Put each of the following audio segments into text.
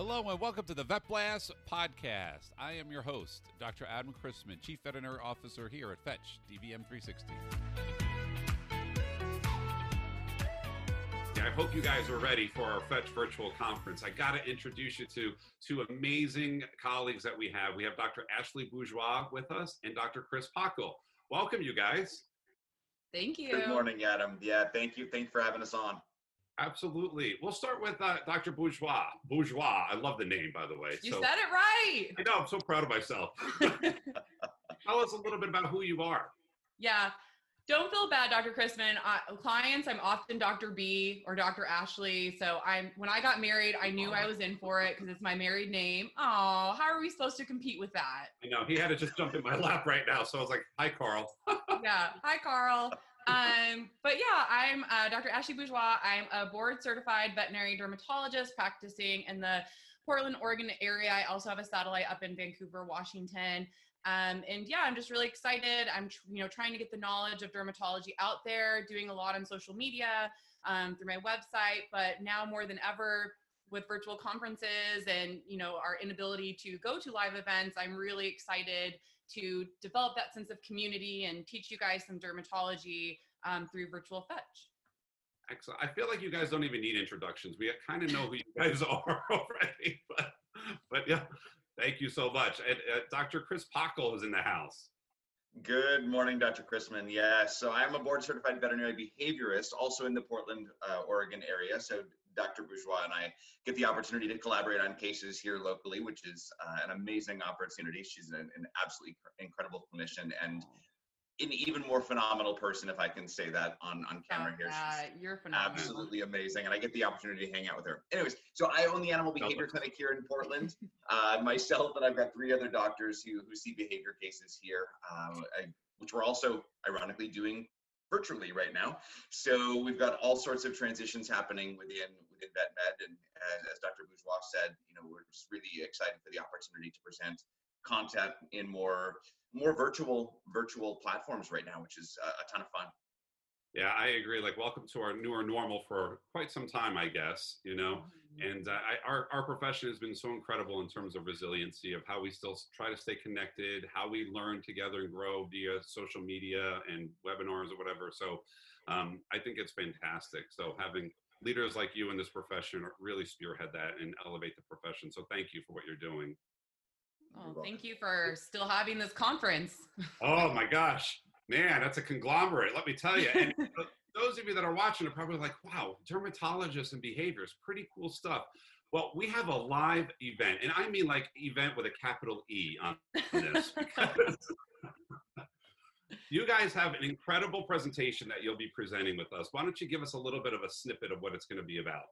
Hello and welcome to the Vet Blast podcast. I am your host, Dr. Adam Chrisman, Chief Veterinary Officer here at Fetch DVM 360. I hope you guys are ready for our Fetch virtual conference. I got to introduce you to two amazing colleagues that we have. We have Dr. Ashley Bourgeois with us and Dr. Chris Pockel. Welcome, you guys. Thank you. Good morning, Adam. Yeah, thank you. Thanks for having us on. Absolutely. We'll start with Dr. Bourgeois. Bourgeois. I love the name, by the way. You said it right. I know. I'm so proud of myself. Tell us a little bit about who you are. Yeah. Don't feel bad, Dr. Chrisman. Clients, I'm often Dr. B or Dr. Ashley. So when I got married, I knew I was in for it because it's my married name. Oh, how are we supposed to compete with that? I know. He had to just jump in my lap right now. So I was like, hi, Carl. Yeah. Hi, Carl. But yeah, I'm Dr. Ashley Bourgeois. I'm a board certified veterinary dermatologist practicing in the Portland, Oregon area. I also have a satellite up in Vancouver, Washington. And yeah, I'm just really excited. I'm, trying to get the knowledge of dermatology out there, doing a lot on social media, through my website, but now more than ever with virtual conferences and, our inability to go to live events, I'm really excited to develop that sense of community and teach you guys some dermatology through virtual Fetch. Excellent. I feel like you guys don't even need introductions. We kind of know who you guys are already, but yeah, thank you so much. And Dr. Chris Pockel is in the house. Good morning, Dr. Chrisman. Yeah, so I'm a board certified veterinary behaviorist, also in the Portland, Oregon area. So Dr. Bourgeois and I get the opportunity to collaborate on cases here locally, which is an amazing opportunity. She's an absolutely incredible clinician and an even more phenomenal person, if I can say that on camera here. She's you're phenomenal. Absolutely amazing, and I get the opportunity to hang out with her. Anyways, so I own the animal behavior clinic here in Portland. Myself, and I've got 3 other doctors who see behavior cases here, which we're also ironically doing virtually right now. So we've got all sorts of transitions happening within vet med, and as Dr. Bourgeois said, we're just really excited for the opportunity to present content in more virtual platforms right now, which is a ton of fun. Yeah, I agree. Like, welcome to our newer normal for quite some time, I guess, and our profession has been so incredible in terms of resiliency of how we still try to stay connected, how we learn together and grow via social media and webinars or whatever. So I think it's fantastic. So having leaders like you in this profession really spearhead that and elevate the profession. So thank you for what you're doing. Oh, thank you for still having this conference. Oh my gosh, man, that's a conglomerate, let me tell you. And those of you that are watching are probably like, wow, dermatologists and behaviors, pretty cool stuff. Well, we have a live event, and I mean like event with a capital E on this, because you guys have an incredible presentation that you'll be presenting with us. Why don't you give us a little bit of a snippet of what it's going to be about?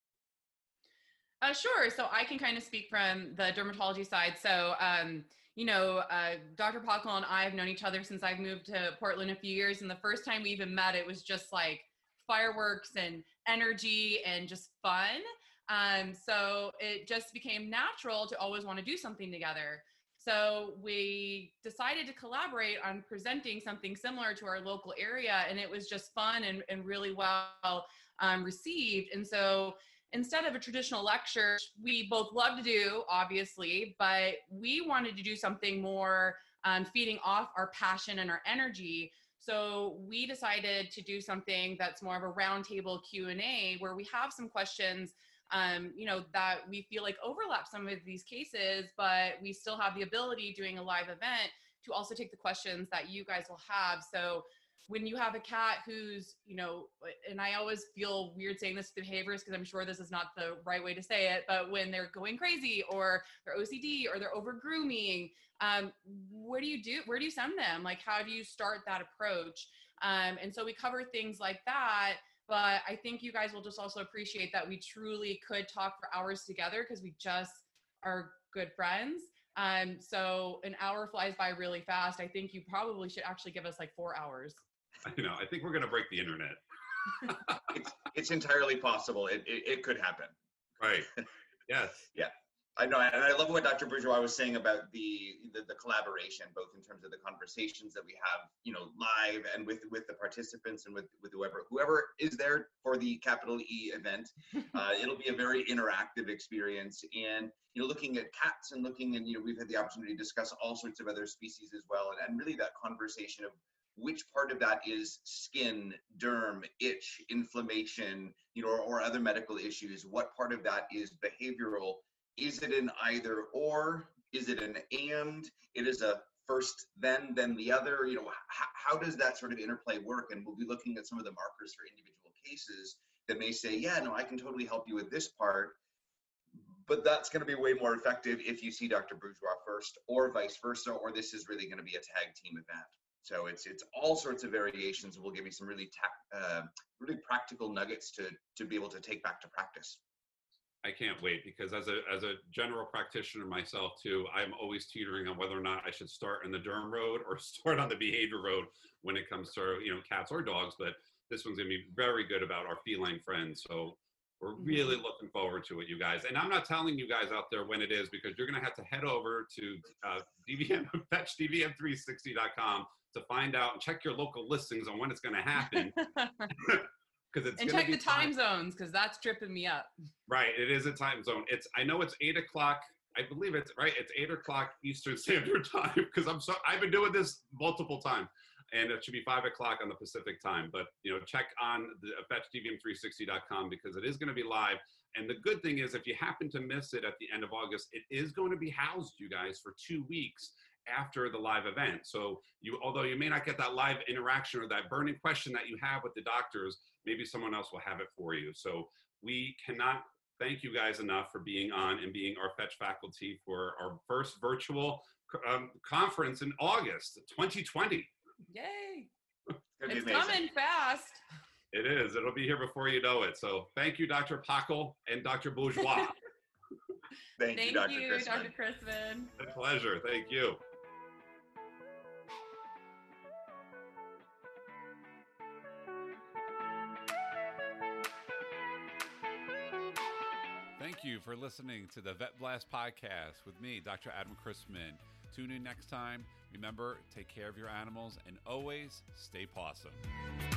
Sure. So I can kind of speak from the dermatology side. So, Dr. Pockel and I have known each other since I've moved to Portland a few years. And the first time we even met, it was just like fireworks and energy and just fun. So it just became natural to always want to do something together. So we decided to collaborate on presenting something similar to our local area. And it was just fun and really well received. And so instead of a traditional lecture, we both love to do, obviously, but we wanted to do something more feeding off our passion and our energy. So we decided to do something that's more of a roundtable Q&A where we have some questions, that we feel like overlap some of these cases, but we still have the ability doing a live event to also take the questions that you guys will have. So when you have a cat who's, and I always feel weird saying this to behaviors because I'm sure this is not the right way to say it, but when they're going crazy or they're OCD or they're over grooming, what do you do? Where do you send them? Like, how do you start that approach? And so we cover things like that, but I think you guys will just also appreciate that we truly could talk for hours together because we just are good friends. So an hour flies by really fast. I think you probably should actually give us like 4 hours. I think we're going to break the internet. It's entirely possible. It could happen. Right. Yes. Yeah. I know, and I love what Dr. Bourgeois was saying about the collaboration, both in terms of the conversations that we have, live and with the participants and with whoever is there for the capital E event. It'll be a very interactive experience, and looking at cats and we've had the opportunity to discuss all sorts of other species as well, and really that conversation of which part of that is skin, derm, itch, inflammation, or other medical issues. What part of that is behavioral? Is it an either or? Is it an and? It is a first, then the other. How does that sort of interplay work? And we'll be looking at some of the markers for individual cases that may say, yeah, no, I can totally help you with this part. But that's going to be way more effective if you see Dr. Bourgeois first, or vice versa, or this is really going to be a tag team event. So it's all sorts of variations. We'll give you some really practical nuggets to be able to take back to practice. I can't wait, because as a general practitioner myself too, I'm always teetering on whether or not I should start on the derm road or start on the behavior road when it comes to cats or dogs. But this one's gonna be very good about our feline friends. So we're really looking forward to it, you guys. And I'm not telling you guys out there when it is, because you're gonna have to head over to fetchdvm360.com to find out and check your local listings on when it's gonna happen. And check the time zones, because that's tripping me up. Right, it is a time zone. I know it's 8 o'clock. I believe it's right. It's 8 o'clock Eastern Standard Time, because I've been doing this multiple times, and it should be 5 o'clock on the Pacific time. But check on the fetchdvm360.com, because it is going to be live. And the good thing is, if you happen to miss it at the end of August, it is going to be housed, you guys, for 2 weeks after the live event. So although you may not get that live interaction or that burning question that you have with the doctors, maybe someone else will have it for you. So we cannot thank you guys enough for being on and being our Fetch faculty for our first virtual conference in August 2020. Yay! It's coming fast. It is. It'll be here before you know it. So thank you, Dr. Packel and Dr. Bourgeois. Thank you, Dr. Chrisman. A pleasure. Thank you. Thank you for listening to the Vet Blast podcast with me, Dr. Adam Chrisman. Tune in next time. Remember, take care of your animals and always stay pawsome.